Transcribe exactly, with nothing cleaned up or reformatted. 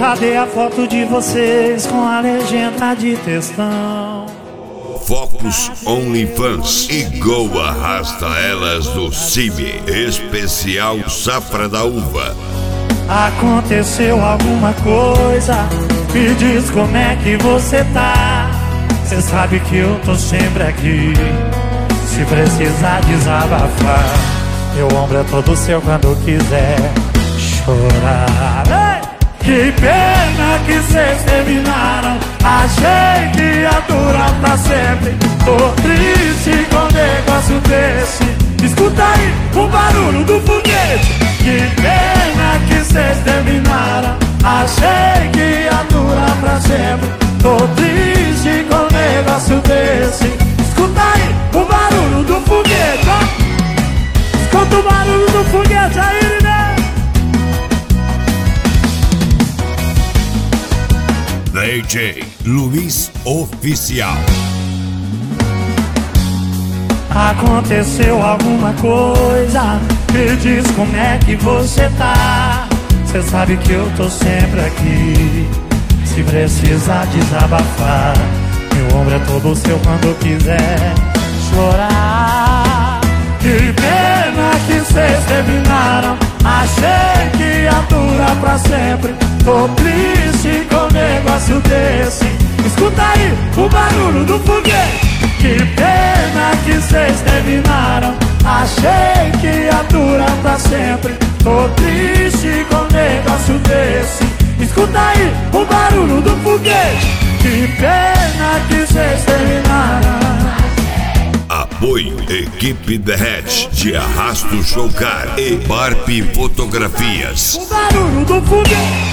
Cadê a foto de vocês com a legenda de textão? Focus OnlyFans e Go Arrasta Elas do Cime. Especial Safra da Uva. Aconteceu alguma coisa? Me diz como é que você tá. Cê sabe que eu tô sempre aqui, se precisar desabafar. Meu ombro é todo seu quando quiser chorar. Ei! Que pena que cês terminaram. Achei que ia durar pra sempre. Tô triste com um negócio desse. Escuta aí o barulho do foguete. Que pena que cês terminaram. Achei que ia durar pra sempre. Tô triste com um negócio desse. Escuta aí o barulho do foguete, ó. Escuta o barulho do foguete aí, né? D J Luiz Oficial. Aconteceu alguma coisa? Me diz como é que você tá. Cê sabe que eu tô sempre aqui, se precisar desabafar. Meu ombro é todo seu quando quiser chorar. Que pena que cês terminaram. Achei que ia durar pra sempre. Tô triste com um negócio desse. Escuta aí o barulho do foguete. Que pena que cês terminaram. Achei que ia durar pra sempre. Tô triste com um negócio desse. Escuta aí o barulho do foguete. Que pena que cês terminaram. Apoio Equipe Derrete de Arrasto Showcar e Barbie Fotografias. O barulho do foguete.